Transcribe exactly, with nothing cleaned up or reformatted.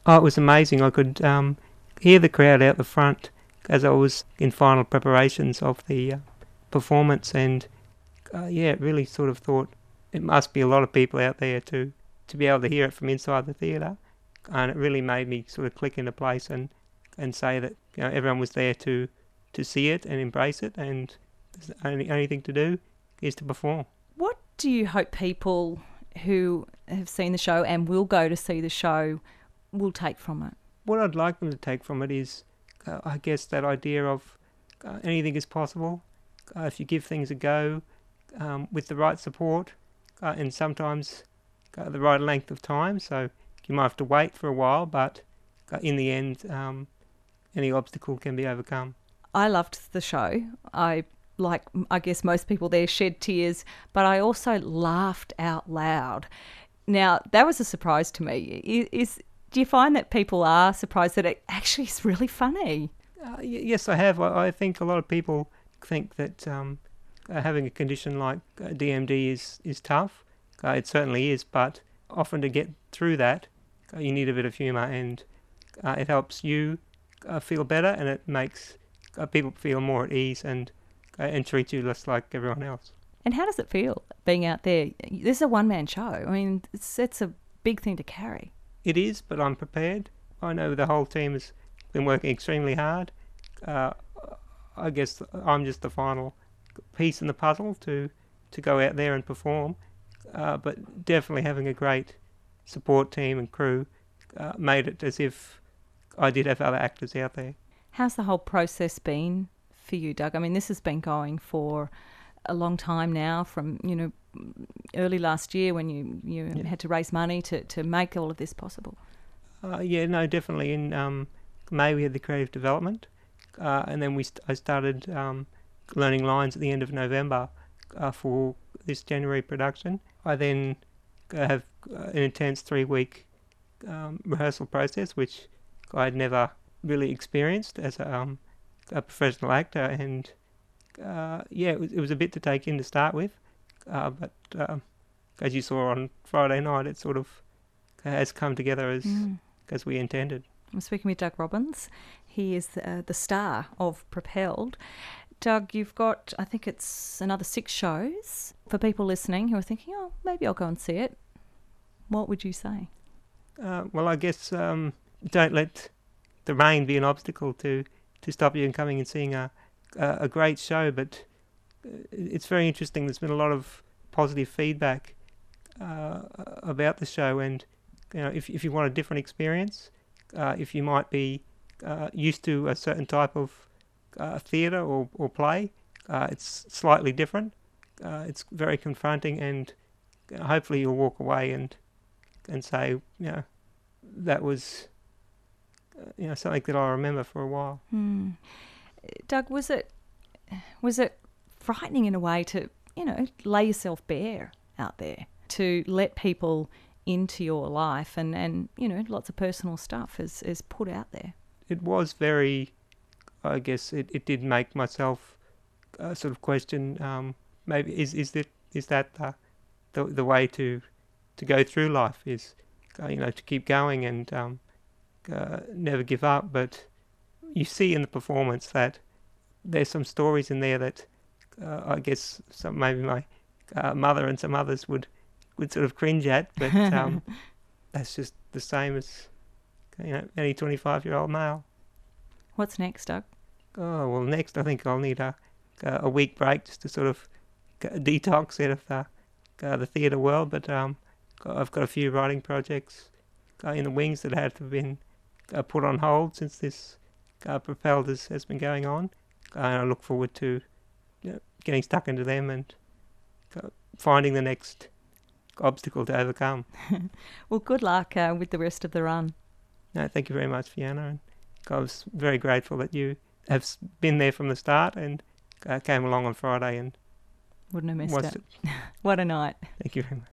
Oh, it was amazing. I could um, hear the crowd out the front as I was in final preparations of the uh, performance, and uh, yeah, really sort of thought it must be a lot of people out there to, to be able to hear it from inside the theatre, and it really made me sort of click into place and, and say that you know everyone was there to, to see it and embrace it, and the only, only thing to do is to perform. What do you hope people who have seen the show and will go to see the show will take from it? What I'd like them to take from it is, uh, I guess, that idea of uh, anything is possible uh, if you give things a go um, with the right support uh, and sometimes uh, the right length of time. So you might have to wait for a while, but uh, in the end, um, any obstacle can be overcome. I loved the show. I, like I guess most people there, shed tears, but I also laughed out loud. Now, that was a surprise to me. Is, is do you find that people are surprised that it actually is really funny? Uh, y- yes, I have. I, I think a lot of people think that um, uh, having a condition like uh, D M D is, is tough. Uh, it certainly is, but often to get through that, uh, you need a bit of humour, and uh, it helps you uh, feel better, and it makes uh, people feel more at ease and uh, and treat you less like everyone else. And how does it feel being out there? This is a one-man show. I mean, it's, it's a big thing to carry. It is, but I'm prepared. I know the whole team has been working extremely hard. Uh, I guess I'm just the final piece in the puzzle to, to go out there and perform. Uh, but definitely having a great support team and crew uh, made it as if I did have other actors out there. How's the whole process been for you, Doug? I mean, this has been going for a long time now, from, you know, early last year when you, you Yeah. had to raise money to, to make all of this possible. Uh, yeah, no, definitely. In um, May we had the creative development, uh, and then we st- I started um, learning lines at the end of November uh, for this January production. I then uh, have uh, an intense three-week um, rehearsal process, which I had never really experienced as a, um, a professional actor, and uh, yeah, it was, it was a bit to take in to start with, uh, but um, as you saw on Friday night, it sort of has come together as Mm. as we intended. I'm speaking with Doug Robbins. He is uh, the star of Propelled. Doug, you've got, I think it's another six shows. For people listening who are thinking, oh, maybe I'll go and see it, what would you say? Uh, well, I guess um, don't let the rain be an obstacle to, to stop you in coming and seeing a, a, a great show, but it's very interesting. There's been a lot of positive feedback uh, about the show, and you know, if if you want a different experience, uh, if you might be uh, used to a certain type of uh, theatre or, or play, uh, it's slightly different. Uh, it's very confronting, and hopefully you'll walk away and and say, you know, that was uh, you know something that I'll remember for a while. Hmm. Doug, was it was it frightening in a way to, you know, lay yourself bare out there, to let people into your life, and, and you know, lots of personal stuff is, is put out there? It was very, I guess it, it did make myself uh, sort of question, um, maybe is is that is that the, the the way to to go through life, is uh, you know to keep going and um, uh, never give up. But you see in the performance that there's some stories in there that uh, I guess some maybe my uh, mother and some others would would sort of cringe at, but um, that's just the same as you know any twenty-five year old male. What's next, Doug? Oh well, next I think I'll need a a week break just to sort of detox out of the uh, the theatre world. But um, I've got a few writing projects uh, in the wings that have been uh, put on hold since this uh, Propelled has, has been going on, uh, and I look forward to you know, getting stuck into them and uh, finding the next obstacle to overcome. Well, good luck uh, with the rest of the run. No, thank you very much, Fiona, and I was very grateful that you have been there from the start and uh, came along on Friday and wouldn't have missed watched it. it. What a night. Thank you very much.